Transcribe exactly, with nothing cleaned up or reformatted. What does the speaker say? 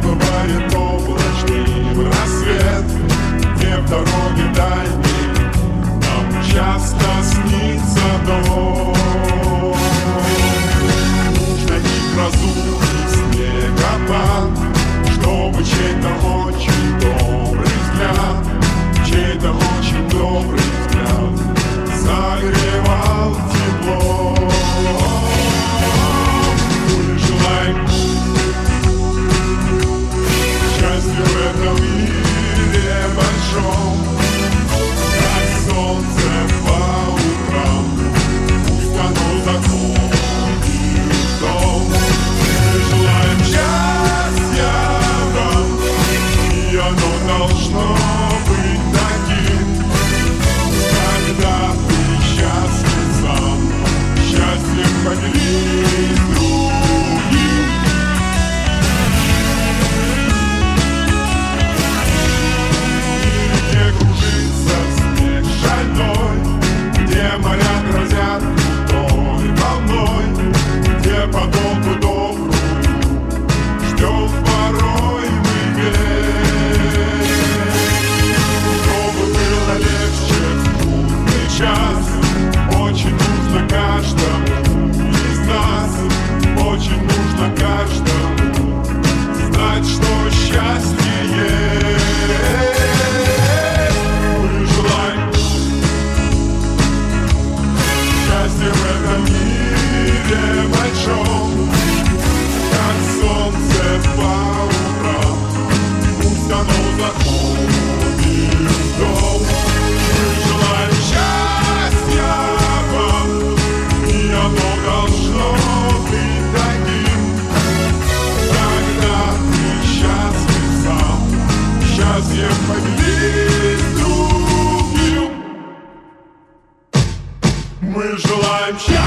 бывает облачный рассвет, где в дороге дальней нам часто снится дом. Нужно и грозу, и снегопад, чтобы чей-то очень добрый взгляд, чей-то очень добрый взгляд согревал тепло. Мы желаем счастья в этом мире большом, как солнце по утрам, пусть оно заходит в дом. Мы желаем счастья вам, и оно должно быть таким, когда ты счастлив сам, счастьем поделись с другим. Где кружится снег шальной, где моря грозят крутой волной, где подолгу добрую ждет порой мы век. Чтобы было легче в трудный час, очень нужно каждому из нас, очень нужно каждому знать, что счастье есть. Мы желаем счастья в этом мире большом, как солнце по утрам, пусть оно заходит в дом. Мы желаем счастья вам, и оно должно быть таким, когда ты счастлив сам, счастьем поделись с другим. Мы желаем счастья.